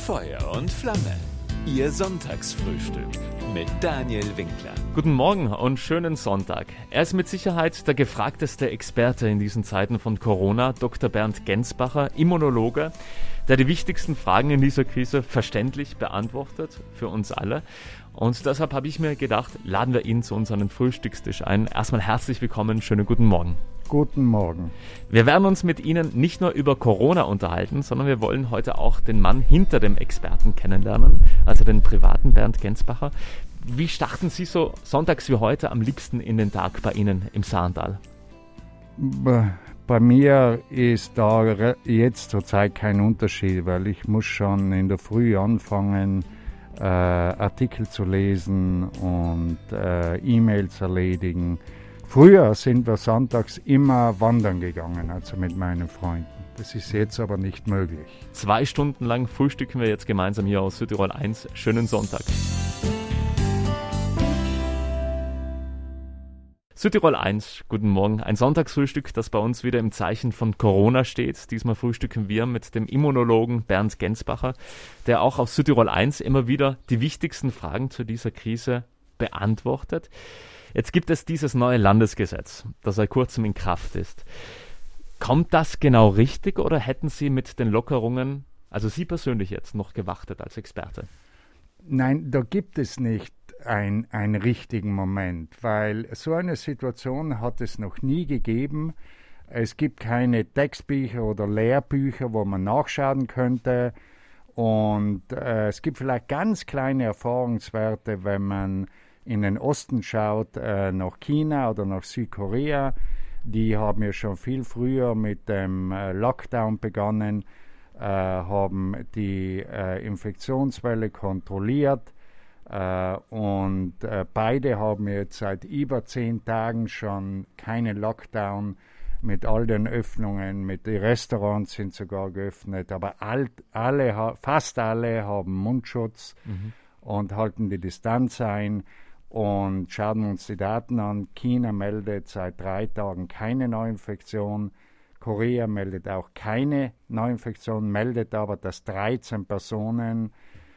Feuer und Flamme. Ihr Sonntagsfrühstück mit Daniel Winkler. Guten Morgen und schönen Sonntag. Er ist mit Sicherheit der gefragteste Experte in diesen Zeiten von Corona, Dr. Bernd Gensbacher, Immunologe, der die wichtigsten Fragen in dieser Krise verständlich beantwortet für uns alle. Und deshalb habe ich mir gedacht, laden wir ihn zu unserem Frühstückstisch ein. Erstmal herzlich willkommen, schönen guten Morgen. Guten Morgen. Wir werden uns mit Ihnen nicht nur über Corona unterhalten, sondern wir wollen heute auch den Mann hinter dem Experten kennenlernen, also den privaten Bernd Gensbacher. Wie starten Sie so sonntags wie heute am liebsten in den Tag bei Ihnen im Saarlandal? Bei mir ist da jetzt zurzeit kein Unterschied, weil ich muss schon in der Früh anfangen, Artikel zu lesen und E-Mails erledigen. Früher sind wir sonntags immer wandern gegangen, also mit meinen Freunden. Das ist jetzt aber nicht möglich. 2 Stunden lang frühstücken wir jetzt gemeinsam hier aus Südtirol 1. Schönen Sonntag. Südtirol 1, guten Morgen. Ein Sonntagsfrühstück, das bei uns wieder im Zeichen von Corona steht. Diesmal frühstücken wir mit dem Immunologen Bernd Gensbacher, der auch auf Südtirol 1 immer wieder die wichtigsten Fragen zu dieser Krise beantwortet. Jetzt gibt es dieses neue Landesgesetz, das seit kurzem in Kraft ist. Kommt das genau richtig oder hätten Sie mit den Lockerungen, also Sie persönlich jetzt, noch gewartet als Experte? Nein, da gibt es nicht einen richtigen Moment, weil so eine Situation hat es noch nie gegeben. Es gibt keine Textbücher oder Lehrbücher, wo man nachschauen könnte. Und es gibt vielleicht ganz kleine Erfahrungswerte, wenn man in den Osten schaut, nach China oder nach Südkorea. Die haben ja schon viel früher mit dem Lockdown begonnen, haben die Infektionswelle kontrolliert und beide haben jetzt seit über 10 Tagen schon keinen Lockdown mit all den Öffnungen, mit den Restaurants sind sogar geöffnet, aber fast alle haben Mundschutz und halten die Distanz ein. Und schauen uns die Daten an. China meldet seit 3 Tagen keine Neuinfektion. Korea meldet auch keine Neuinfektion, meldet aber, dass 13 Personen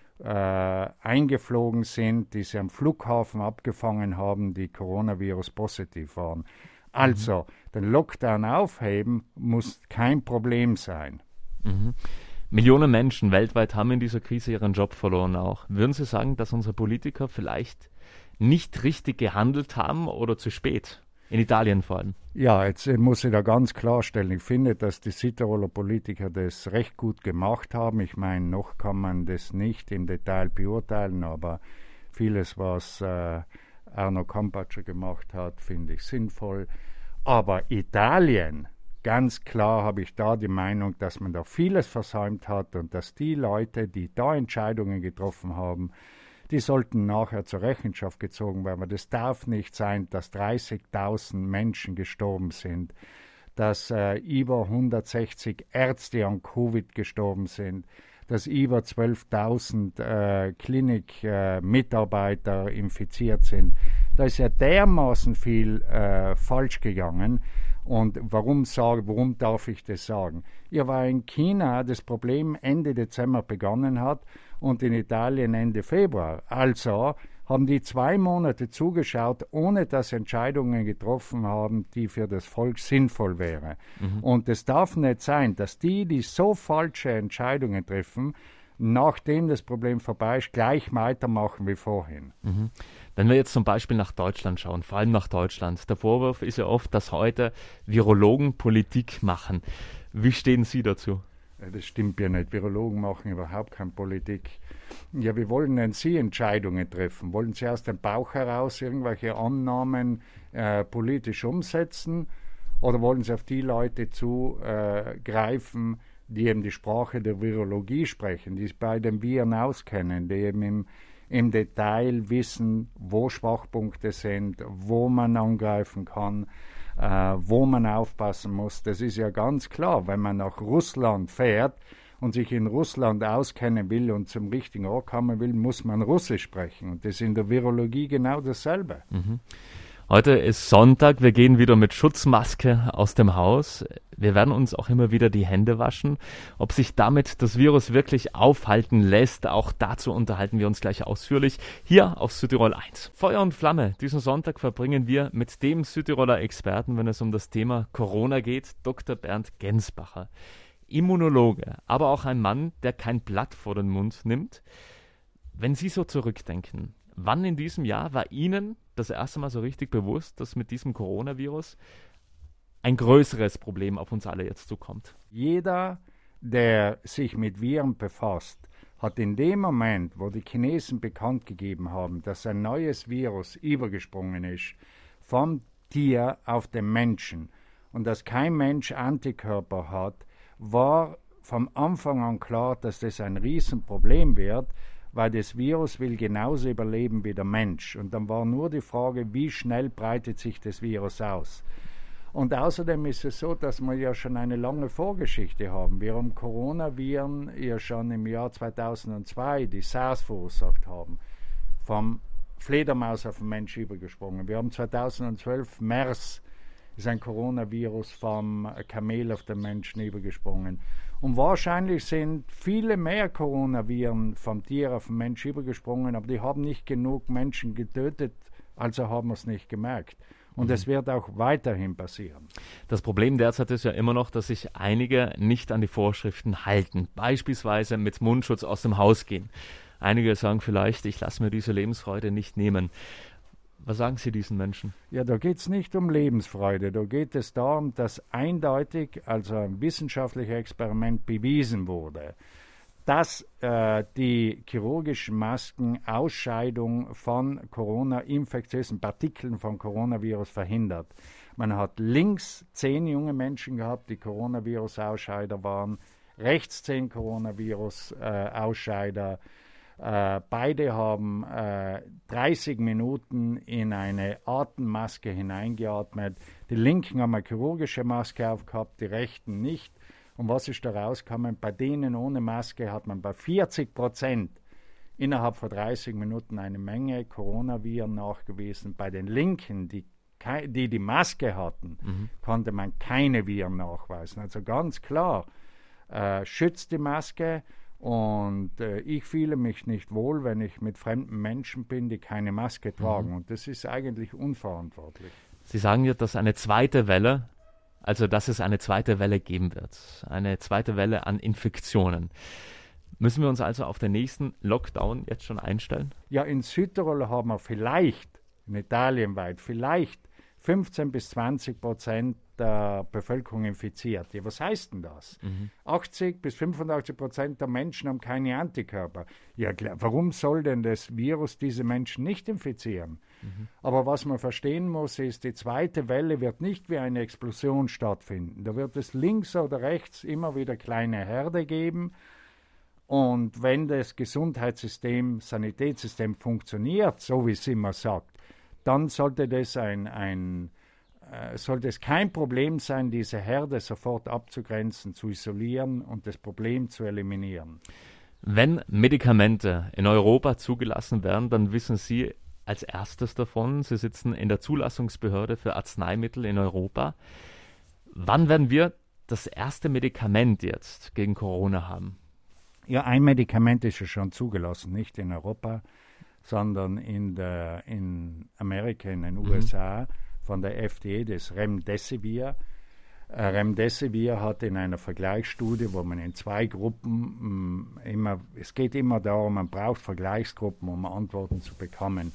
eingeflogen sind, die sie am Flughafen abgefangen haben, die Coronavirus positiv waren. Also, den Lockdown aufheben muss kein Problem sein. Millionen Menschen weltweit haben in dieser Krise ihren Job verloren auch. Würden Sie sagen, dass unsere Politiker vielleicht nicht richtig gehandelt haben oder zu spät? In Italien vor allem. Ja, jetzt muss ich da ganz klarstellen, ich finde, dass die Südtiroler Politiker das recht gut gemacht haben. Ich meine, noch kann man das nicht im Detail beurteilen, aber vieles, was Arno Campaccio gemacht hat, finde ich sinnvoll. Aber Italien, ganz klar habe ich da die Meinung, dass man da vieles versäumt hat und dass die Leute, die da Entscheidungen getroffen haben, die sollten nachher zur Rechenschaft gezogen werden. Das darf nicht sein, dass 30.000 Menschen gestorben sind, dass über 160 Ärzte an Covid gestorben sind, dass über 12.000 Klinikmitarbeiter infiziert sind. Da ist ja dermaßen viel falsch gegangen. Und warum darf ich das sagen? Ja, weil in China das Problem Ende Dezember begonnen hat und in Italien Ende Februar. Also haben die 2 Monate zugeschaut, ohne dass sie Entscheidungen getroffen haben, die für das Volk sinnvoll wären. Und es darf nicht sein, dass die so falsche Entscheidungen treffen, nachdem das Problem vorbei ist, gleich weitermachen wie vorhin. Wenn wir jetzt zum Beispiel nach Deutschland schauen, vor allem nach Deutschland, der Vorwurf ist ja oft, dass heute Virologen Politik machen. Wie stehen Sie dazu? Das stimmt ja nicht. Virologen machen überhaupt keine Politik. Ja, wie wollen denn Sie Entscheidungen treffen? Wollen Sie aus dem Bauch heraus irgendwelche Annahmen politisch umsetzen? Oder wollen Sie auf die Leute zugreifen, die eben die Sprache der Virologie sprechen, die sich bei den Viren auskennen, die eben im Detail wissen, wo Schwachpunkte sind, wo man angreifen kann, wo man aufpassen muss. Das ist ja ganz klar, wenn man nach Russland fährt und sich in Russland auskennen will und zum richtigen Ort kommen will, muss man Russisch sprechen. Und das ist in der Virologie genau dasselbe. Heute ist Sonntag, wir gehen wieder mit Schutzmaske aus dem Haus. Wir werden uns auch immer wieder die Hände waschen. Ob sich damit das Virus wirklich aufhalten lässt, auch dazu unterhalten wir uns gleich ausführlich hier auf Südtirol 1. Feuer und Flamme, diesen Sonntag verbringen wir mit dem Südtiroler Experten, wenn es um das Thema Corona geht, Dr. Bernd Gensbacher. Immunologe, aber auch ein Mann, der kein Blatt vor den Mund nimmt. Wenn Sie so zurückdenken, wann in diesem Jahr war Ihnen das erste Mal so richtig bewusst, dass mit diesem Coronavirus ein größeres Problem auf uns alle jetzt zukommt? Jeder, der sich mit Viren befasst, hat in dem Moment, wo die Chinesen bekannt gegeben haben, dass ein neues Virus übergesprungen ist vom Tier auf den Menschen und dass kein Mensch Antikörper hat, war vom Anfang an klar, dass das ein Riesenproblem wird, weil das Virus will genauso überleben wie der Mensch. Und dann war nur die Frage, wie schnell breitet sich das Virus aus. Und außerdem ist es so, dass wir ja schon eine lange Vorgeschichte haben. Wir haben Coronaviren ja schon im Jahr 2002, die SARS verursacht haben, vom Fledermaus auf den Mensch übergesprungen. Wir haben 2012 MERS, ist ein Coronavirus vom Kamel auf den Menschen übergesprungen. Und wahrscheinlich sind viele mehr Coronaviren vom Tier auf den Mensch übergesprungen, aber die haben nicht genug Menschen getötet, also haben wir es nicht gemerkt. Und es wird auch weiterhin passieren. Das Problem derzeit ist ja immer noch, dass sich einige nicht an die Vorschriften halten. Beispielsweise mit Mundschutz aus dem Haus gehen. Einige sagen vielleicht, ich lasse mir diese Lebensfreude nicht nehmen. Was sagen Sie diesen Menschen? Ja, da geht es nicht um Lebensfreude. Da geht es darum, dass eindeutig, also ein wissenschaftliches Experiment bewiesen wurde, dass die chirurgischen Masken Ausscheidung von infektiösen Partikeln von Coronavirus verhindert. Man hat links 10 junge Menschen gehabt, die Coronavirus-Ausscheider waren, rechts 10 Coronavirus-Ausscheider. Beide haben 30 Minuten in eine Atemmaske hineingeatmet. Die Linken haben eine chirurgische Maske aufgehabt, die Rechten nicht. Und was ist da rausgekommen? Bei denen ohne Maske hat man bei 40% innerhalb von 30 Minuten eine Menge Coronaviren nachgewiesen. Bei den Linken, die Maske hatten, konnte man keine Viren nachweisen. Also ganz klar, schützt die Maske. Und ich fühle mich nicht wohl, wenn ich mit fremden Menschen bin, die keine Maske tragen. Und das ist eigentlich unverantwortlich. Sie sagen ja, dass eine zweite Welle, also dass es eine zweite Welle geben wird. Eine zweite Welle an Infektionen. Müssen wir uns also auf den nächsten Lockdown jetzt schon einstellen? Ja, in Südtirol haben wir vielleicht, in Italien weit, vielleicht 15-20% der Bevölkerung infiziert. Ja, was heißt denn das? 80-85% der Menschen haben keine Antikörper. Ja, klar, warum soll denn das Virus diese Menschen nicht infizieren? Aber was man verstehen muss, ist, die zweite Welle wird nicht wie eine Explosion stattfinden. Da wird es links oder rechts immer wieder kleine Herde geben. Und wenn das Gesundheitssystem, Sanitätssystem funktioniert, so wie es immer sagt, dann sollte das sollte es kein Problem sein, diese Herde sofort abzugrenzen, zu isolieren und das Problem zu eliminieren. Wenn Medikamente in Europa zugelassen werden, dann wissen Sie als erstes davon. Sie sitzen in der Zulassungsbehörde für Arzneimittel in Europa. Wann werden wir das erste Medikament jetzt gegen Corona haben? Ja, ein Medikament ist ja schon zugelassen, nicht in Europa, sondern in Amerika, in den USA, von der FDA, das Remdesivir. Remdesivir hat in einer Vergleichsstudie, wo man in 2 Gruppen es geht immer darum, man braucht Vergleichsgruppen, um Antworten zu bekommen.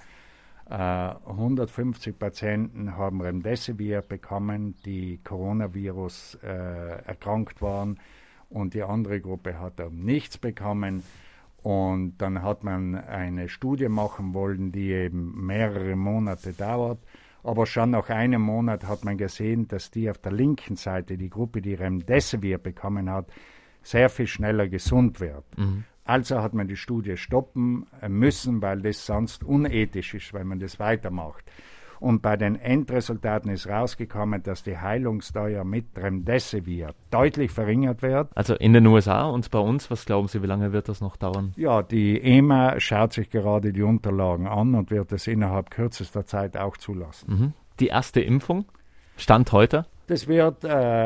150 Patienten haben Remdesivir bekommen, die Coronavirus erkrankt waren, und die andere Gruppe hat nichts bekommen. Und dann hat man eine Studie machen wollen, die eben mehrere Monate dauert. Aber schon nach einem Monat hat man gesehen, dass die auf der linken Seite, die Gruppe, die Remdesivir bekommen hat, sehr viel schneller gesund wird. Also hat man die Studie stoppen müssen, weil das sonst unethisch ist, wenn man das weitermacht. Und bei den Endresultaten ist rausgekommen, dass die Heilungsdauer mit Remdesivir deutlich verringert wird. Also in den USA und bei uns, was glauben Sie, wie lange wird das noch dauern? Ja, die EMA schaut sich gerade die Unterlagen an und wird es innerhalb kürzester Zeit auch zulassen. die erste Impfung? Stand heute? Das wird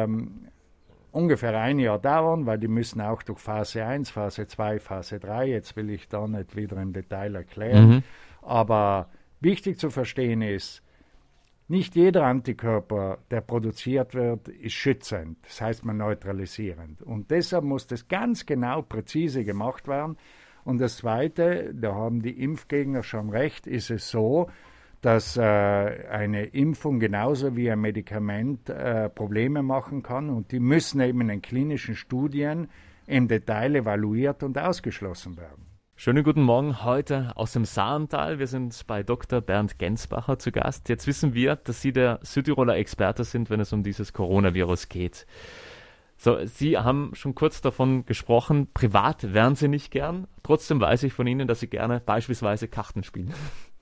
ungefähr ein Jahr dauern, weil die müssen auch durch Phase 1, Phase 2, Phase 3. Jetzt will ich da nicht wieder im Detail erklären. Aber wichtig zu verstehen ist, nicht jeder Antikörper, der produziert wird, ist schützend. Das heißt, man neutralisierend. Und deshalb muss das ganz genau, präzise gemacht werden. Und das Zweite, da haben die Impfgegner schon recht, ist es so, dass eine Impfung genauso wie ein Medikament Probleme machen kann. Und die müssen eben in den klinischen Studien im Detail evaluiert und ausgeschlossen werden. Schönen guten Morgen heute aus dem Saartal. Wir sind bei Dr. Bernd Gensbacher zu Gast. Jetzt wissen wir, dass Sie der Südtiroler Experte sind, wenn es um dieses Coronavirus geht. So, Sie haben schon kurz davon gesprochen, privat wären Sie nicht gern. Trotzdem weiß ich von Ihnen, dass Sie gerne beispielsweise Karten spielen.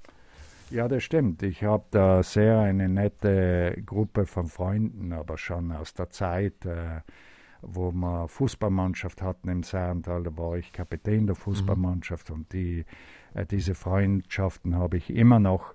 Ja, das stimmt. Ich habe da sehr eine nette Gruppe von Freunden, aber schon aus der Zeit, wo wir Fußballmannschaft hatten im Saartal, da war ich Kapitän der Fußballmannschaft und diese Freundschaften habe ich immer noch.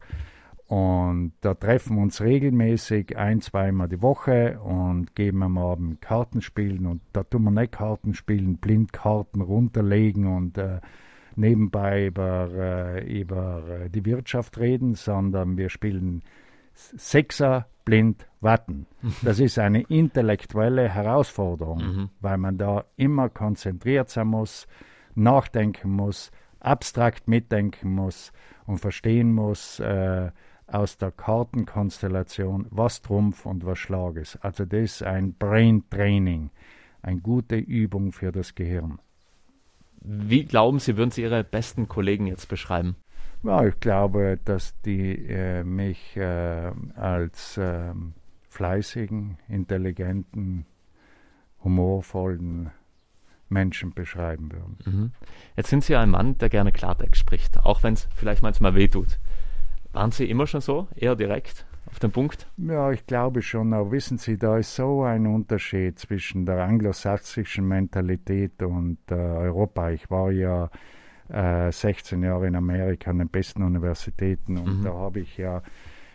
Und da treffen wir uns regelmäßig 1-2 Mal die Woche und geben am Abend Kartenspielen. Und da tun wir nicht Kartenspielen, Blindkarten runterlegen und nebenbei über die Wirtschaft reden, sondern wir spielen Sechser blind warten. Das ist eine intellektuelle Herausforderung, weil man da immer konzentriert sein muss, nachdenken muss, abstrakt mitdenken muss und verstehen muss aus der Kartenkonstellation, was Trumpf und was Schlag ist. Also das ist ein Brain Training, eine gute Übung für das Gehirn. Wie glauben Sie, würden Sie Ihre besten Kollegen jetzt beschreiben? Ja, ich glaube, dass die mich als fleißigen, intelligenten, humorvollen Menschen beschreiben würden. Jetzt sind Sie ja ein Mann, der gerne Klartext spricht, auch wenn es vielleicht manchmal wehtut. Waren Sie immer schon so, eher direkt auf den Punkt? Ja, ich glaube schon, aber wissen Sie, da ist so ein Unterschied zwischen der anglosächsischen Mentalität und Europa. Ich war ja 16 Jahre in Amerika an den besten Universitäten und da habe ich ja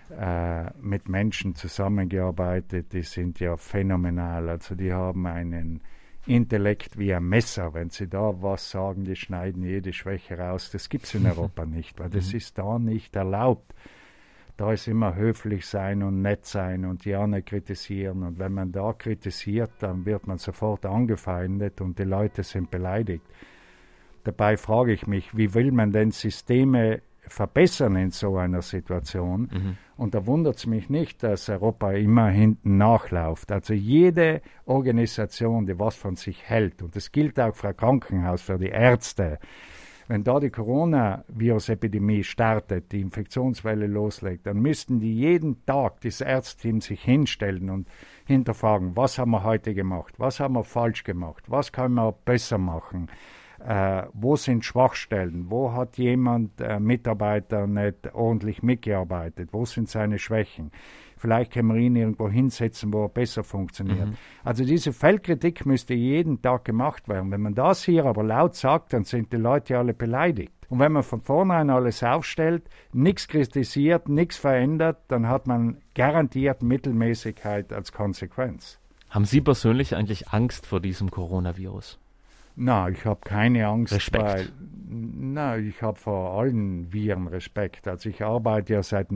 mit Menschen zusammengearbeitet, die sind ja phänomenal. Also die haben einen Intellekt wie ein Messer. Wenn sie da was sagen, die schneiden jede Schwäche raus. Das gibt es in Europa nicht, weil das ist da nicht erlaubt. Da ist immer höflich sein und nett sein und ja nicht kritisieren. Und wenn man da kritisiert, dann wird man sofort angefeindet und die Leute sind beleidigt. Dabei frage ich mich, wie will man denn Systeme verbessern in so einer Situation? Und da wundert es mich nicht, dass Europa immer hinten nachläuft. Also jede Organisation, die was von sich hält, und das gilt auch für ein Krankenhaus, für die Ärzte, wenn da die Coronavirus-Epidemie startet, die Infektionswelle loslegt, dann müssten die jeden Tag, das Ärzteteam, sich hinstellen und hinterfragen, was haben wir heute gemacht, was haben wir falsch gemacht, was können wir besser machen. Wo sind Schwachstellen? Wo hat jemand, Mitarbeiter, nicht ordentlich mitgearbeitet? Wo sind seine Schwächen? Vielleicht können wir ihn irgendwo hinsetzen, wo er besser funktioniert. Also diese Feldkritik müsste jeden Tag gemacht werden. Wenn man das hier aber laut sagt, dann sind die Leute alle beleidigt. Und wenn man von vornherein alles aufstellt, nichts kritisiert, nichts verändert, dann hat man garantiert Mittelmäßigkeit als Konsequenz. Haben Sie persönlich eigentlich Angst vor diesem Coronavirus? Na, ich habe keine Angst, Respekt. ich habe vor allen Viren Respekt. Also ich arbeite ja seit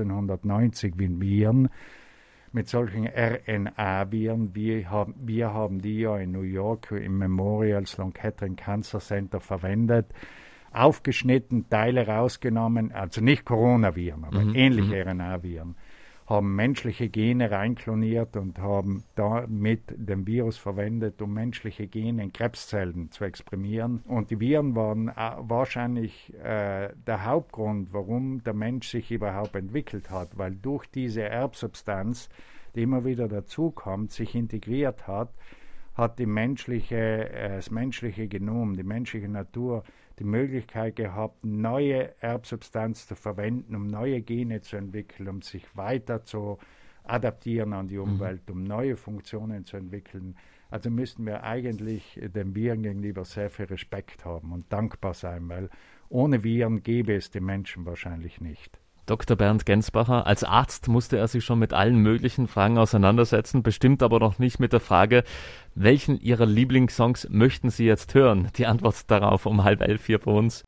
1990 mit Viren, mit solchen RNA-Viren. Wir haben die ja in New York im Memorial Sloan Kettering Cancer Center verwendet, aufgeschnitten, Teile rausgenommen, also nicht Coronaviren, aber ähnliche RNA-Viren. Haben menschliche Gene reinkloniert und haben damit den Virus verwendet, um menschliche Gene in Krebszellen zu exprimieren. Und die Viren waren wahrscheinlich der Hauptgrund, warum der Mensch sich überhaupt entwickelt hat, weil durch diese Erbsubstanz, die immer wieder dazukommt, sich integriert hat das menschliche Genom, die menschliche Natur, die Möglichkeit gehabt, neue Erbsubstanz zu verwenden, um neue Gene zu entwickeln, um sich weiter zu adaptieren an die Umwelt, um neue Funktionen zu entwickeln. Also müssten wir eigentlich den Viren gegenüber sehr viel Respekt haben und dankbar sein, weil ohne Viren gäbe es die Menschen wahrscheinlich nicht. Dr. Bernd Gensbacher, als Arzt musste er sich schon mit allen möglichen Fragen auseinandersetzen, bestimmt aber noch nicht mit der Frage, welchen Ihrer Lieblingssongs möchten Sie jetzt hören? Die Antwort darauf um 10:30 hier bei uns.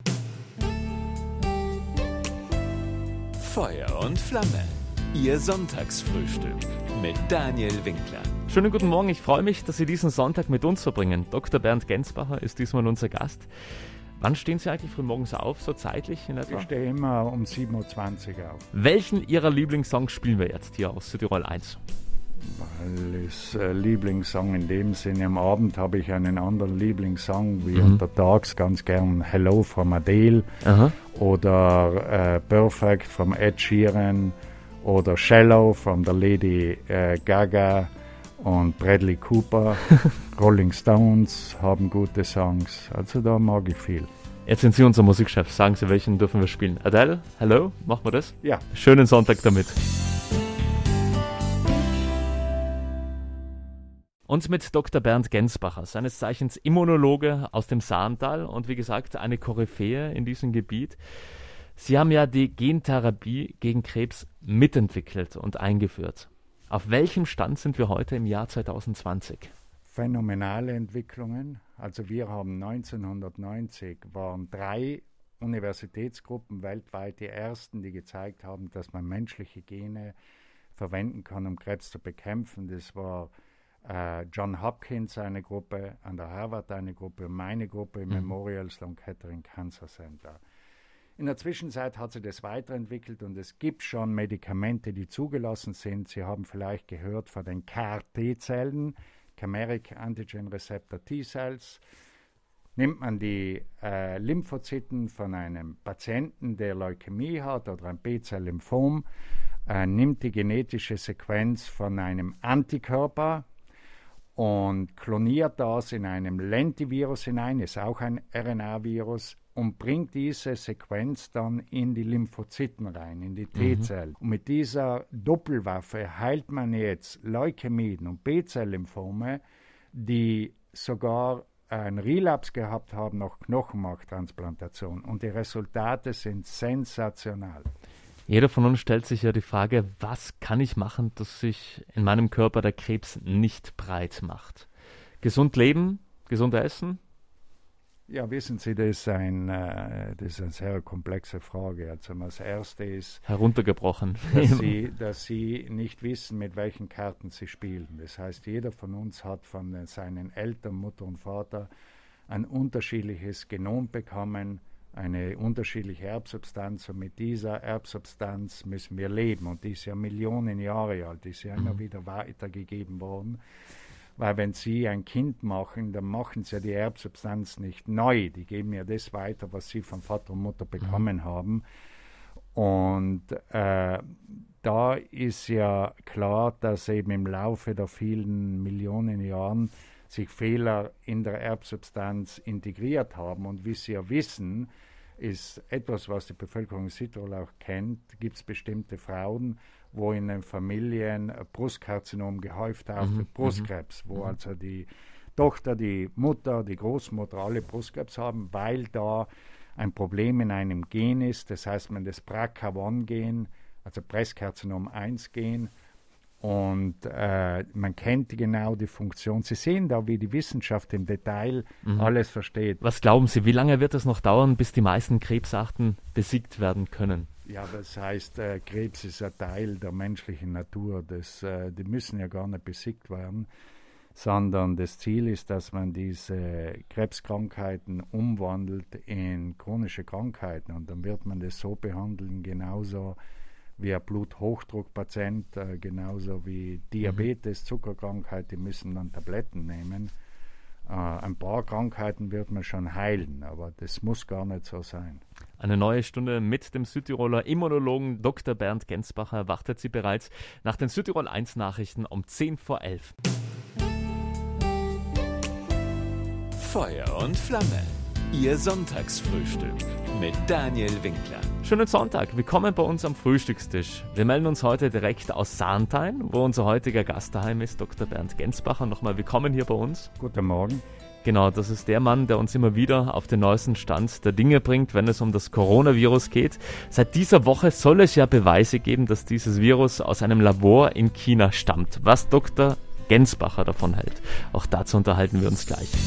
Feuer und Flamme, Ihr Sonntagsfrühstück mit Daniel Winkler. Schönen guten Morgen, ich freue mich, dass Sie diesen Sonntag mit uns verbringen. Dr. Bernd Gensbacher ist diesmal unser Gast. Wann stehen Sie eigentlich frühmorgens auf, so zeitlich in etwa? Ich stehe immer um 7:20 Uhr auf. Welchen Ihrer Lieblingssongs spielen wir jetzt hier aus Südtirol 1? Weil es Lieblingssong in dem Sinne, am Abend habe ich einen anderen Lieblingssong, wie untertags ganz gern Hello from Adele oder Perfect from Ed Sheeran oder Shallow from der Lady Gaga und Bradley Cooper. Rolling Stones haben gute Songs, also da mag ich viel. Jetzt sind Sie unser Musikchef, sagen Sie, welchen dürfen wir spielen? Adele, Hello, machen wir das? Ja. Schönen Sonntag damit. Und mit Dr. Bernd Gensbacher, seines Zeichens Immunologe aus dem Saantal und wie gesagt eine Koryphäe in diesem Gebiet. Sie haben ja die Gentherapie gegen Krebs mitentwickelt und eingeführt. Auf welchem Stand sind wir heute im Jahr 2020? Phänomenale Entwicklungen. Also wir haben 1990, waren 3 Universitätsgruppen weltweit die ersten, die gezeigt haben, dass man menschliche Gene verwenden kann, um Krebs zu bekämpfen. Das war John Hopkins eine Gruppe, an der Harvard eine Gruppe, meine Gruppe im Memorial Sloan Kettering Cancer Center. In der Zwischenzeit hat sich das weiterentwickelt und es gibt schon Medikamente, die zugelassen sind. Sie haben vielleicht gehört von den CAR-T-Zellen, Chimeric Antigen Receptor T-Cells. Nimmt man die Lymphozyten von einem Patienten, der Leukämie hat oder ein B-Zell-Lymphom, nimmt die genetische Sequenz von einem Antikörper und kloniert das in einem Lentivirus hinein, ist auch ein RNA-Virus, und bringt diese Sequenz dann in die Lymphozyten rein, in die T-Zellen. Und mit dieser Doppelwaffe heilt man jetzt Leukämien und B-Zell-Lymphome, die sogar einen Relapse gehabt haben nach Knochenmarktransplantation. Und die Resultate sind sensational. Jeder von uns stellt sich ja die Frage, was kann ich machen, dass sich in meinem Körper der Krebs nicht breit macht? Gesund leben, gesund essen? Ja, wissen Sie, das ist eine sehr komplexe Frage. Also das Erste ist, heruntergebrochen, dass Sie nicht wissen, mit welchen Karten Sie spielen. Das heißt, jeder von uns hat von seinen Eltern, Mutter und Vater ein unterschiedliches Genom bekommen, eine unterschiedliche Erbsubstanz, und mit dieser Erbsubstanz müssen wir leben. Und die ist ja Millionen Jahre alt, die ist ja immer wieder weitergegeben worden. Weil wenn Sie ein Kind machen, dann machen Sie ja die Erbsubstanz nicht neu. Die geben ja das weiter, was Sie von Vater und Mutter bekommen haben. Und da ist ja klar, dass eben im Laufe der vielen Millionen Jahren sich Fehler in der Erbsubstanz integriert haben. Und wie Sie ja wissen, ist etwas, was die Bevölkerung in Südtirol auch kennt, gibt es bestimmte Frauen, wo in den Familien Brustkarzinom gehäuft auftritt, Brustkrebs, wo also die Tochter, die Mutter, die Großmutter alle Brustkrebs haben, weil da ein Problem in einem Gen ist, das heißt man das BRCA1-Gen, also Brustkarzinom-1-Gen, und man kennt genau die Funktion. Sie sehen da, wie die Wissenschaft im Detail alles versteht. Was glauben Sie, wie lange wird es noch dauern, bis die meisten Krebsarten besiegt werden können? Ja, das heißt, Krebs ist ein Teil der menschlichen Natur. Die müssen ja gar nicht besiegt werden, sondern das Ziel ist, dass man diese Krebskrankheiten umwandelt in chronische Krankheiten. Und dann wird man das so behandeln, genauso wie ein Bluthochdruckpatient, genauso wie Diabetes, Zuckerkrankheit, die müssen dann Tabletten nehmen. Ein paar Krankheiten wird man schon heilen, aber das muss gar nicht so sein. Eine neue Stunde mit dem Südtiroler Immunologen Dr. Bernd Gensbacher erwartet Sie bereits nach den Südtirol 1 Nachrichten um 10:10. Feuer und Flamme, Ihr Sonntagsfrühstück mit Daniel Winkler. Schönen Sonntag, willkommen bei uns am Frühstückstisch. Wir melden uns heute direkt aus Saantal, wo unser heutiger Gast daheim ist, Dr. Bernd Gensbacher. Nochmal willkommen hier bei uns. Guten Morgen. Genau, das ist der Mann, der uns immer wieder auf den neuesten Stand der Dinge bringt, wenn es um das Coronavirus geht. Seit dieser Woche soll es ja Beweise geben, dass dieses Virus aus einem Labor in China stammt. Was Dr. Gensbacher davon hält. Auch dazu unterhalten wir uns gleich.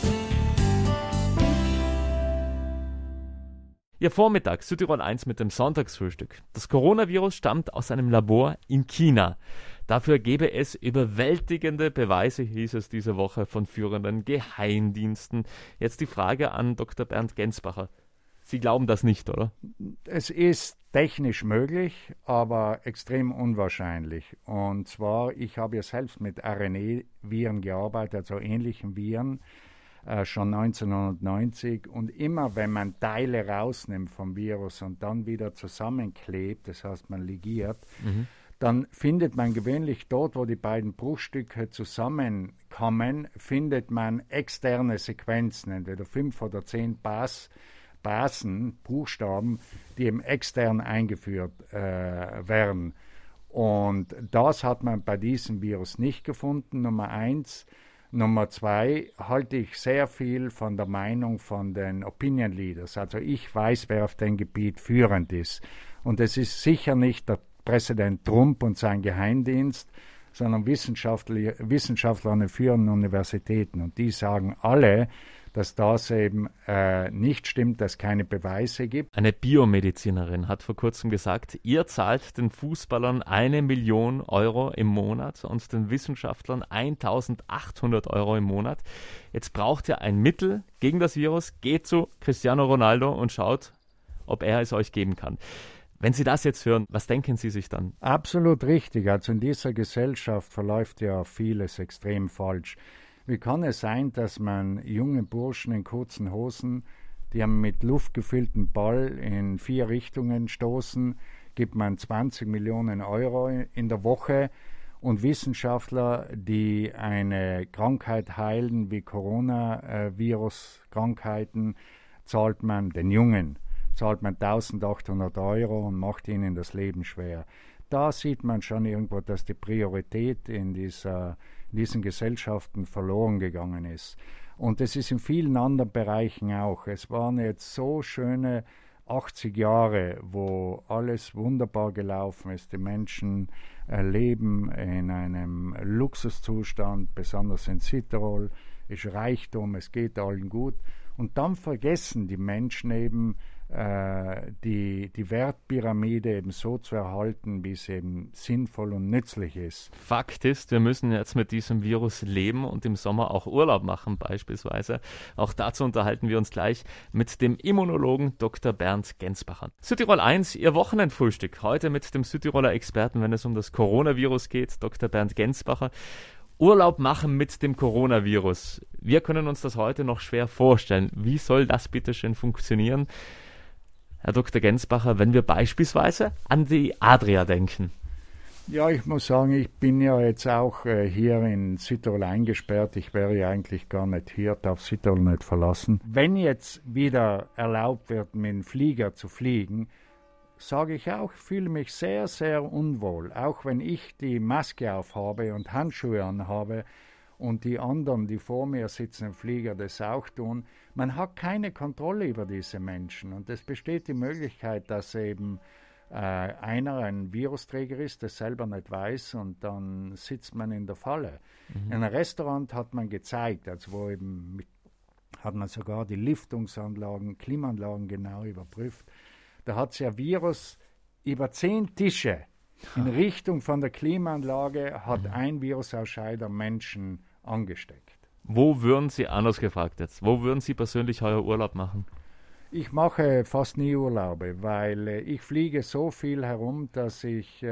Ihr Vormittag, Südtirol 1 mit dem Sonntagsfrühstück. Das Coronavirus stammt aus einem Labor in China. Dafür gebe es überwältigende Beweise, hieß es diese Woche von führenden Geheimdiensten. Jetzt die Frage an Dr. Bernd Gensbacher. Sie glauben das nicht, oder? Es ist technisch möglich, aber extrem unwahrscheinlich. Und zwar, ich habe ja selbst mit RNA-Viren gearbeitet, also ähnlichen Viren, schon 1990. Und immer, wenn man Teile rausnimmt vom Virus und dann wieder zusammenklebt, das heißt, man ligiert, dann findet man gewöhnlich dort, wo die beiden Bruchstücke zusammenkommen, findet man externe Sequenzen, entweder 5 oder 10 Basen, Buchstaben, die eben extern eingeführt werden. Und das hat man bei diesem Virus nicht gefunden, Nummer 1. Nummer 2 halte ich sehr viel von der Meinung von den Opinion Leaders. Also ich weiß, wer auf dem Gebiet führend ist. Und es ist sicher nicht der Präsident Trump und sein Geheimdienst, sondern Wissenschaftler an den führenden Universitäten. Und die sagen alle, dass das eben nicht stimmt, dass es keine Beweise gibt. Eine Biomedizinerin hat vor kurzem gesagt, ihr zahlt den Fußballern 1 Million Euro im Monat und den Wissenschaftlern 1.800 Euro im Monat. Jetzt braucht ihr ein Mittel gegen das Virus, geht zu Cristiano Ronaldo und schaut, ob er es euch geben kann. Wenn Sie das jetzt hören, was denken Sie sich dann? Absolut richtig. Also in dieser Gesellschaft verläuft ja vieles extrem falsch. Wie kann es sein, dass man junge Burschen in kurzen Hosen, die haben mit Luft gefüllten Ball in 4 Richtungen stoßen, gibt man 20 Millionen Euro in der Woche, und Wissenschaftler, die eine Krankheit heilen wie Coronavirus-Krankheiten, zahlt man den Jungen 1.800 Euro und macht ihnen das Leben schwer. Da sieht man schon irgendwo, dass die Priorität in diesen Gesellschaften verloren gegangen ist. Und es ist in vielen anderen Bereichen auch. Es waren jetzt so schöne 80 Jahre, wo alles wunderbar gelaufen ist. Die Menschen leben in einem Luxuszustand, besonders in Südtirol, ist Reichtum, es geht allen gut. Und dann vergessen die Menschen eben, die Wertpyramide eben so zu erhalten, wie es eben sinnvoll und nützlich ist. Fakt ist, wir müssen jetzt mit diesem Virus leben und im Sommer auch Urlaub machen beispielsweise. Auch dazu unterhalten wir uns gleich mit dem Immunologen Dr. Bernd Gensbacher. Südtirol 1, Ihr Wochenendfrühstück. Heute mit dem Südtiroler Experten, wenn es um das Coronavirus geht, Dr. Bernd Gensbacher. Urlaub machen mit dem Coronavirus. Wir können uns das heute noch schwer vorstellen. Wie soll das bitte schön funktionieren? Herr Dr. Gensbacher, wenn wir beispielsweise an die Adria denken. Ja, ich muss sagen, ich bin ja jetzt auch hier in Südtirol eingesperrt. Ich wäre ja eigentlich gar nicht hier, darf Südtirol nicht verlassen. Wenn jetzt wieder erlaubt wird, mit dem Flieger zu fliegen, sage ich auch, ich fühle mich sehr, sehr unwohl. Auch wenn ich die Maske aufhabe und Handschuhe anhabe und die anderen, die vor mir sitzen im Flieger, das auch tun. Man hat keine Kontrolle über diese Menschen. Und es besteht die Möglichkeit, dass eben einer ein Virusträger ist, das selber nicht weiß, und dann sitzt man in der Falle. In einem Restaurant hat man gezeigt, also wo eben hat man sogar die Lüftungsanlagen, Klimaanlagen genau überprüft. Da hat es ja Virus über 10 Tische in Richtung von der Klimaanlage, hat ein Virusausscheider Menschen angesteckt. Wo würden Sie, anders gefragt jetzt, wo würden Sie persönlich heuer Urlaub machen? Ich mache fast nie Urlaube, weil ich fliege so viel herum, dass ich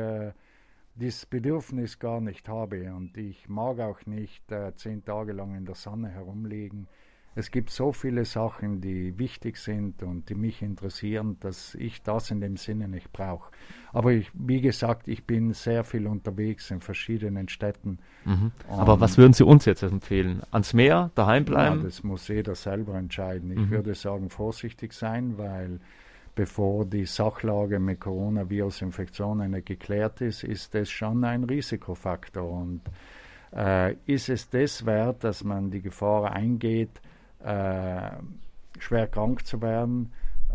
dieses Bedürfnis gar nicht habe. Und ich mag auch nicht 10 Tage lang in der Sonne herumliegen. Es gibt so viele Sachen, die wichtig sind und die mich interessieren, dass ich das in dem Sinne nicht brauche. Aber wie gesagt, ich bin sehr viel unterwegs in verschiedenen Städten. Aber was würden Sie uns jetzt empfehlen? Ans Meer, daheim bleiben? Ja, das muss jeder selber entscheiden. Ich würde sagen, vorsichtig sein, weil bevor die Sachlage mit Coronavirus-Infektionen nicht geklärt ist, ist das schon ein Risikofaktor. Und Ist es das wert, dass man die Gefahr eingeht, schwer krank zu werden,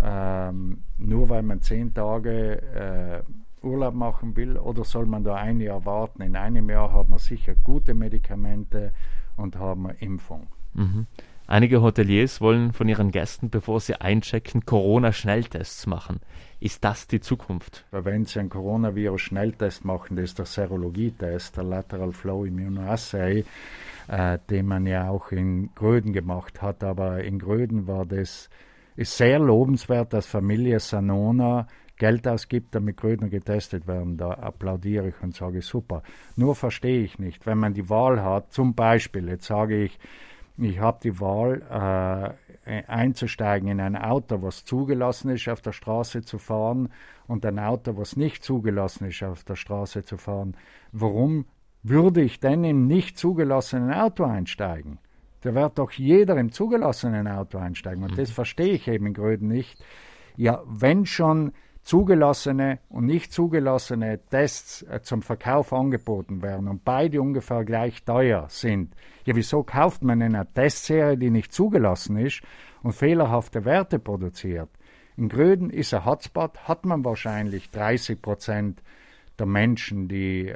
nur weil man 10 Tage Urlaub machen will, oder soll man da ein Jahr warten? In einem Jahr haben wir sicher gute Medikamente und haben wir Impfung. Mhm. Einige Hoteliers wollen von ihren Gästen, bevor sie einchecken, Corona-Schnelltests machen. Ist das die Zukunft? Wenn Sie einen Coronavirus-Schnelltest machen, das ist der Serologietest, der Lateral Flow Immunoassay, den man ja auch in Gröden gemacht hat. Aber in Gröden ist sehr lobenswert, dass Familie Sanona Geld ausgibt, damit Grödner getestet werden. Da applaudiere ich und sage, super. Nur verstehe ich nicht, wenn man die Wahl hat, zum Beispiel, jetzt sage ich habe die Wahl, einzusteigen in ein Auto, was zugelassen ist, auf der Straße zu fahren, und ein Auto, was nicht zugelassen ist, auf der Straße zu fahren. Warum würde ich denn im nicht zugelassenen Auto einsteigen? Da wird doch jeder im zugelassenen Auto einsteigen. Und das verstehe ich eben in Gröden nicht. Ja, wenn schon zugelassene und nicht zugelassene Tests zum Verkauf angeboten werden und beide ungefähr gleich teuer sind, ja, wieso kauft man eine Testserie, die nicht zugelassen ist und fehlerhafte Werte produziert? In Gröden ist ein Hotspot, hat man wahrscheinlich 30% der Menschen, die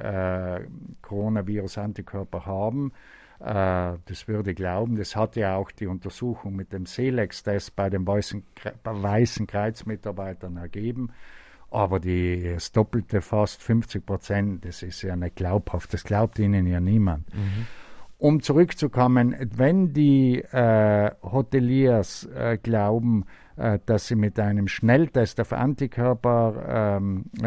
Coronavirus-Antikörper haben. Das würde ich glauben. Das hat ja auch die Untersuchung mit dem Selex-Test bei den Weißen Kreuz-Mitarbeitern ergeben. Aber das Doppelte, fast 50%, das ist ja nicht glaubhaft. Das glaubt ihnen ja niemand. Mhm. Um zurückzukommen, wenn die Hoteliers glauben, dass sie mit einem Schnelltest auf Antikörper,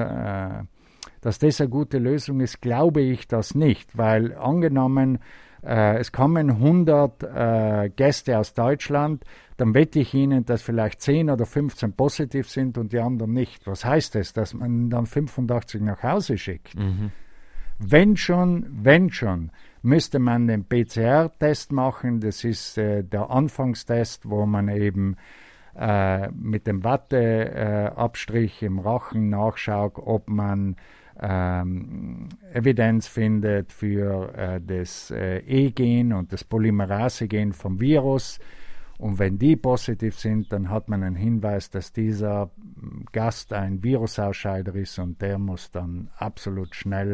dass das eine gute Lösung ist, glaube ich das nicht. Weil angenommen, es kommen 100 Gäste aus Deutschland, dann wette ich Ihnen, dass vielleicht 10 oder 15 positiv sind und die anderen nicht. Was heißt das? Dass man dann 85 nach Hause schickt? Mhm. Wenn schon, müsste man den PCR-Test machen. Das ist der Anfangstest, wo man eben mit dem Watteabstrich im Rachen nachschaut, ob man Evidenz findet für das E-Gen und das Polymerase-Gen vom Virus. Und wenn die positiv sind, dann hat man einen Hinweis, dass dieser Gast ein Virusausscheider ist, und der muss dann absolut schnell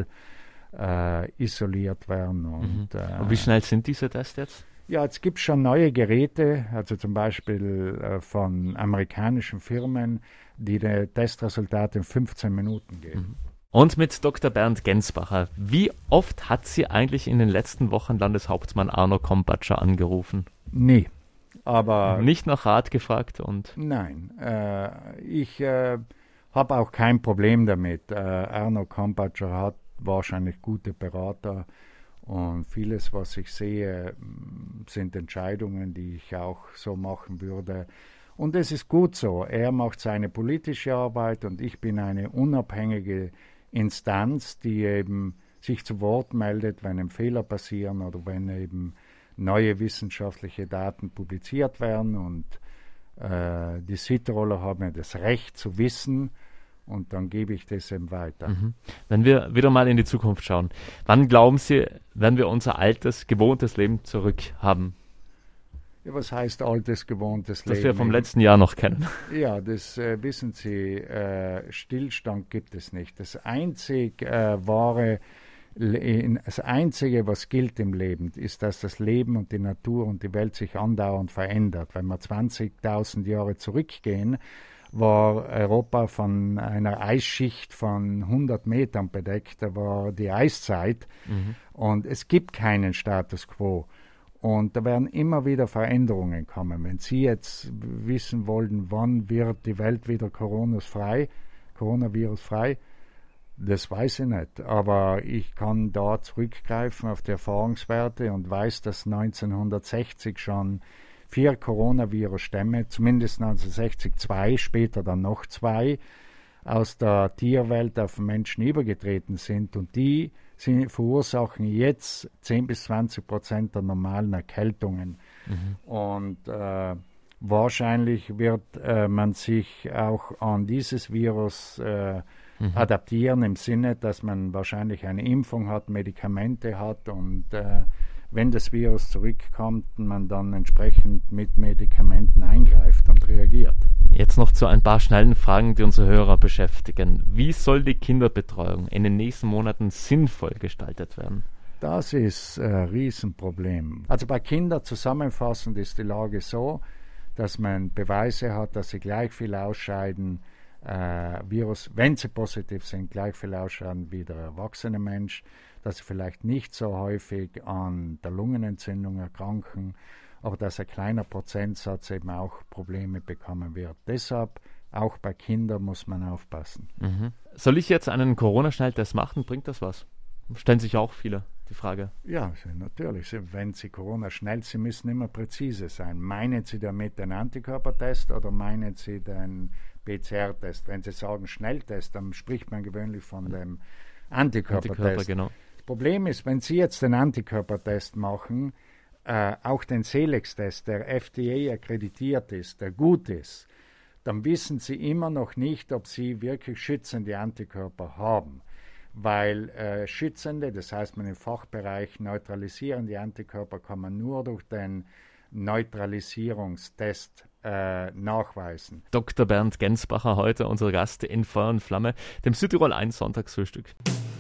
isoliert werden. Und wie schnell sind diese Tests jetzt? Ja, jetzt gibt es schon neue Geräte, also zum Beispiel von amerikanischen Firmen, die Testresultate in 15 Minuten geben. Mhm. Und mit Dr. Bernd Gensbacher, wie oft hat Sie eigentlich in den letzten Wochen Landeshauptmann Arno Kompatscher angerufen? Nie. Aber nicht nach Rat gefragt? Nein, ich habe auch kein Problem damit. Arno Kompatscher hat wahrscheinlich gute Berater, und vieles, was ich sehe, sind Entscheidungen, die ich auch so machen würde. Und es ist gut so. Er macht seine politische Arbeit und ich bin eine unabhängige Instanz, die eben sich zu Wort meldet, wenn einem Fehler passieren oder wenn eben neue wissenschaftliche Daten publiziert werden. Und die Südtiroler haben ja das Recht zu wissen, und dann gebe ich das eben weiter. Mhm. Wenn wir wieder mal in die Zukunft schauen, wann glauben Sie, werden wir unser altes, gewohntes Leben zurück haben? Ja, was heißt altes, gewohntes Leben? Das wir vom letzten Jahr noch kennen. Ja, das wissen Sie, Stillstand gibt es nicht. Das Einzige, was gilt im Leben, ist, dass das Leben und die Natur und die Welt sich andauernd verändert. Wenn wir 20.000 Jahre zurückgehen, war Europa von einer Eisschicht von 100 Metern bedeckt. Da war die Eiszeit, und es gibt keinen Status quo. Und da werden immer wieder Veränderungen kommen. Wenn Sie jetzt wissen wollen, wann wird die Welt wieder Coronavirus-frei, das weiß ich nicht. Aber ich kann da zurückgreifen auf die Erfahrungswerte und weiß, dass 1960 schon 4 Coronavirus-Stämme, zumindest 1960 2, später dann noch 2, aus der Tierwelt auf den Menschen übergetreten sind. Und die verursachen jetzt 10-20% der normalen Erkältungen. Und wahrscheinlich wird man sich auch an dieses Virus adaptieren im Sinne, dass man wahrscheinlich eine Impfung hat, Medikamente hat und wenn das Virus zurückkommt, man dann entsprechend mit Medikamenten eingreift und reagiert. Jetzt noch zu ein paar schnellen Fragen, die unsere Hörer beschäftigen. Wie soll die Kinderbetreuung in den nächsten Monaten sinnvoll gestaltet werden? Das ist ein Riesenproblem. Also bei Kindern zusammenfassend ist die Lage so, dass man Beweise hat, dass sie gleich viel ausscheiden, Virus, wenn sie positiv sind, gleich viel ausscheiden wie der erwachsene Mensch, dass sie vielleicht nicht so häufig an der Lungenentzündung erkranken, aber dass ein kleiner Prozentsatz eben auch Probleme bekommen wird. Deshalb auch bei Kindern muss man aufpassen. Soll ich jetzt einen Corona-Schnelltest machen? Bringt das was? Stellen sich auch viele die Frage. Ja, natürlich. Wenn Sie Corona schnell, Sie müssen immer präzise sein. Meinen Sie damit den Antikörpertest oder meinen Sie den PCR-Test? Wenn Sie sagen Schnelltest, dann spricht man gewöhnlich von dem Antikörpertest. Genau. Das Problem ist, wenn Sie jetzt den Antikörpertest machen, auch den Celix-Test, der FDA akkreditiert ist, der gut ist, dann wissen Sie immer noch nicht, ob Sie wirklich schützende Antikörper haben. Weil schützende, das heißt man im Fachbereich neutralisierende Antikörper kann man nur durch den Neutralisierungstest nachweisen. Dr. Bernd Gensbacher heute unser Gast in Feuer und Flamme, dem Südtirol 1 Sonntagsfrühstück.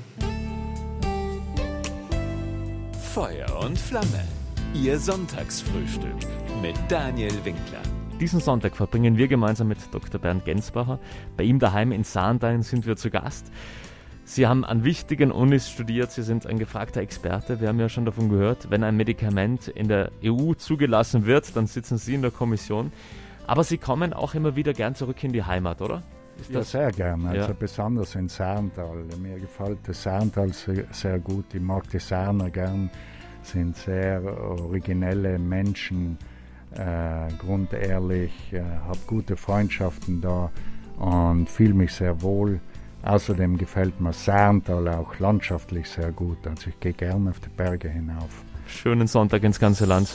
Feuer und Flamme, Ihr Sonntagsfrühstück mit Daniel Winkler. Diesen Sonntag verbringen wir gemeinsam mit Dr. Bernd Gensbacher. Bei ihm daheim in Sarntal sind wir zu Gast. Sie haben an wichtigen Unis studiert, Sie sind ein gefragter Experte. Wir haben ja schon davon gehört, wenn ein Medikament in der EU zugelassen wird, dann sitzen Sie in der Kommission. Aber Sie kommen auch immer wieder gern zurück in die Heimat, oder? Ja, sehr gern. Also Ja. besonders in Sarntal. Mir gefällt das Sarntal sehr gut. Ich mag die Sarner gern. Sind sehr originelle Menschen, grundehrlich, habe gute Freundschaften da und fühle mich sehr wohl. Außerdem gefällt mir Sarntal auch landschaftlich sehr gut. Also ich gehe gerne auf die Berge hinauf. Schönen Sonntag ins ganze Land.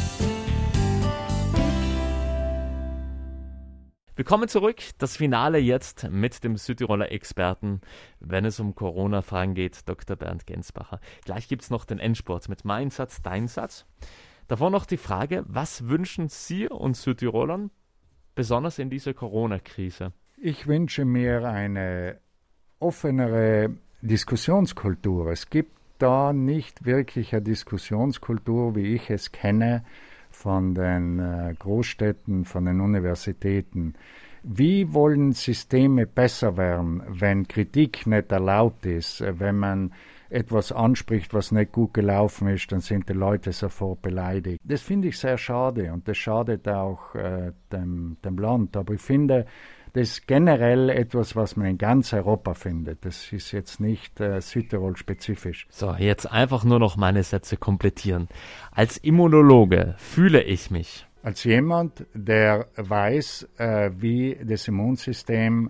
Willkommen zurück. Das Finale jetzt mit dem Südtiroler Experten, wenn es um Corona-Fragen geht, Dr. Bernd Gensbacher. Gleich gibt es noch den Endspurt mit Mein Satz, Dein Satz. Davor noch die Frage, was wünschen Sie uns Südtirolern, besonders in dieser Corona-Krise? Ich wünsche mir eine offenere Diskussionskultur. Es gibt da nicht wirklich eine Diskussionskultur, wie ich es kenne, von den Großstädten, von den Universitäten. Wie wollen Systeme besser werden, wenn Kritik nicht erlaubt ist, wenn man etwas anspricht, was nicht gut gelaufen ist, dann sind die Leute sofort beleidigt. Das finde ich sehr schade und das schadet auch dem Land. Aber ich finde, das ist generell etwas, was man in ganz Europa findet. Das ist jetzt nicht Südtirol-spezifisch. So, jetzt einfach nur noch meine Sätze komplettieren. Als Immunologe fühle ich mich Als jemand, der weiß, wie das Immunsystem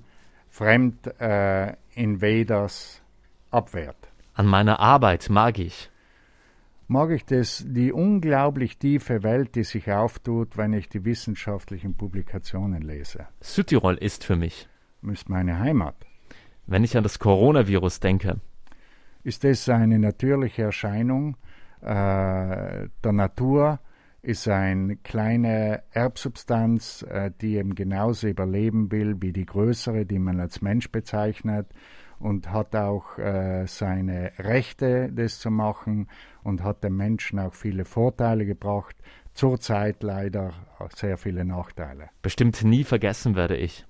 Invaders abwehrt. an meiner Arbeit, mag ich Mag ich die unglaublich tiefe Welt, die sich auftut, wenn ich die wissenschaftlichen Publikationen lese. Südtirol ist für mich. Das ist meine Heimat. Wenn ich an das Coronavirus denke, Ist das eine natürliche Erscheinung der Natur? Ist eine kleine Erbsubstanz, die eben genauso überleben will wie die größere, die man als Mensch bezeichnet, und hat auch seine Rechte, das zu machen, und hat dem Menschen auch viele Vorteile gebracht. Zurzeit leider auch sehr viele Nachteile. bestimmt nie vergessen werde ich.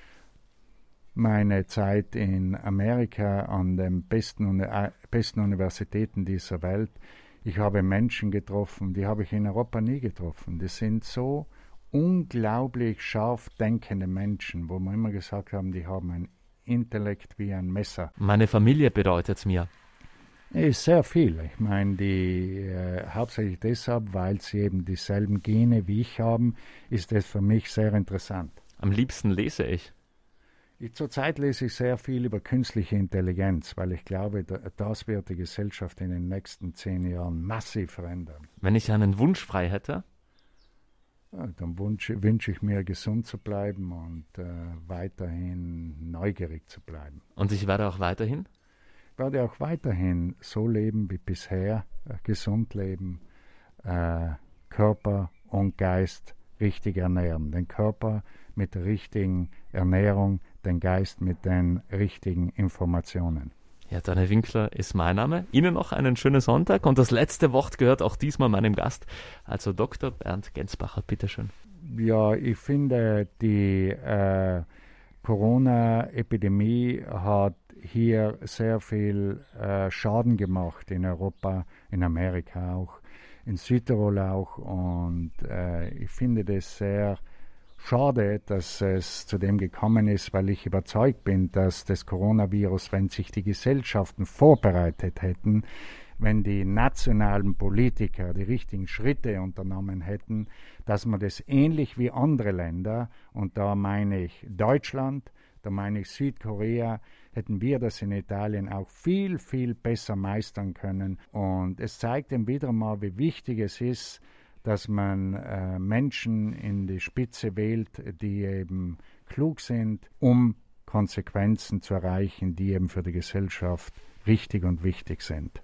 Meine Zeit in Amerika an den besten Universitäten dieser Welt. Ich habe Menschen getroffen, die habe ich in Europa nie getroffen. Die sind so unglaublich scharf denkende Menschen, wo wir immer gesagt haben, die haben ein Intellekt wie ein Messer. Meine Familie bedeutet mir. Ist sehr viel. Ich meine, hauptsächlich deshalb, weil sie eben dieselben Gene wie ich haben, ist es für mich sehr interessant. Am liebsten lese ich. Zurzeit lese ich sehr viel über künstliche Intelligenz, weil ich glaube, das wird die Gesellschaft in den nächsten 10 Jahren massiv verändern. Wenn ich einen Wunsch frei hätte, Ja, dann wünsche ich mir, gesund zu bleiben und weiterhin neugierig zu bleiben. Und ich werde auch weiterhin? Ich werde auch weiterhin so leben wie bisher, gesund leben, Körper und Geist richtig ernähren. Den Körper mit der richtigen Ernährung, den Geist mit den richtigen Informationen. Ja, Daniel Winkler ist mein Name. Ihnen noch einen schönen Sonntag und das letzte Wort gehört auch diesmal meinem Gast, also Dr. Bernd Gensbacher. Bitteschön. Ja, ich finde, die Corona-Epidemie hat hier sehr viel Schaden gemacht in Europa, in Amerika auch, in Südtirol auch, und ich finde das sehr schade, dass es zu dem gekommen ist, weil ich überzeugt bin, dass das Coronavirus, wenn sich die Gesellschaften vorbereitet hätten, wenn die nationalen Politiker die richtigen Schritte unternommen hätten, dass man das ähnlich wie andere Länder, und da meine ich Deutschland, da meine ich Südkorea, hätten wir das in Italien auch viel, viel besser meistern können. Und es zeigt eben wieder mal, wie wichtig es ist, dass man Menschen in die Spitze wählt, die eben klug sind, um Konsequenzen zu erreichen, die eben für die Gesellschaft richtig und wichtig sind.